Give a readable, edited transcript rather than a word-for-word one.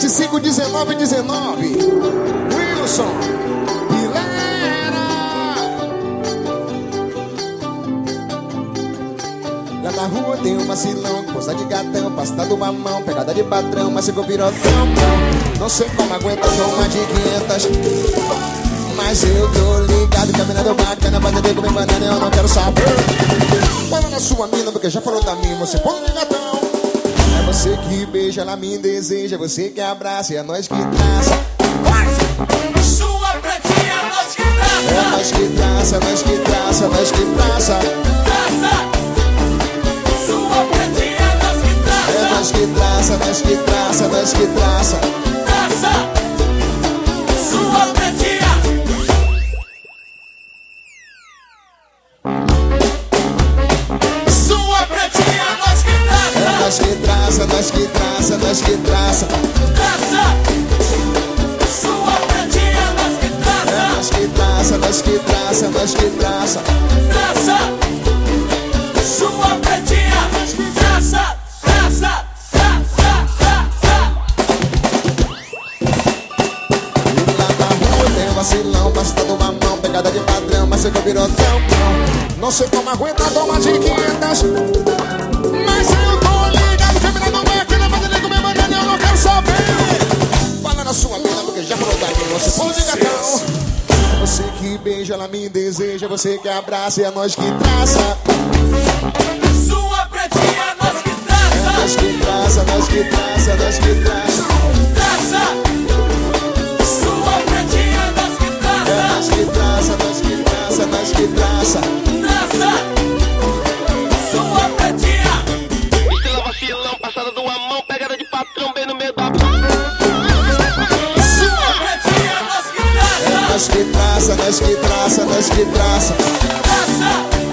251919 Wilson Hilera. Lá na rua tem um vacilão, coisa de gatão, pasta do mamão, pegada de patrão, mas ficou pirotão. Não sei como aguenta tomar de 500, mas eu tô ligado, caminhando bacana, pra beber comer banana, eu não quero saber. Fala na sua mina, porque já falou da mim, você põe de gatão. É você que beija, ela me deseja, você que abraça, e é nós que traça. Sua pretinha, nós que traça. É nós que traça, nós que traça, nós que traça. Traça. Sua pretinha, nós que traça. É nós que traça, nós que traça, nós que traça. Traça. Sua pretinha. Sua pretinha, nós que traça. É nós que traça, nós que traça, nós que traça. Traça. Sua pretinha, nós que traça. É nós que traça, nós que traça, nós que traça. Traça. Sua pretinha, traça, traça, traça. E lá na rua tem um vacilão, pasta do mamão, pegada de padrão, mas você que virou tão bom. Não sei como aguenta tomar de 500, mas eu tô ligado, caminhando máquina, mas ele comer banana, eu não quero saber. Fala na sua mina, porque já falou da mim, você põe de gatão. É você que beija, ela me deseja, você que abraça, e é nós que traça. Sua pretinha, nós que É traça. nós que traça, nós que traça, nós que traça. Traça. Sua pretinha, nós que É traça. nós que traça, nós que traça, nós que traça. Traça. Sua pretinha. Estilo vacilão, passada do amão, pegada de patrão, bem no meio da Sua pretinha, nós que É traça. nós que traça, nós que traça, nós que traça. Traça.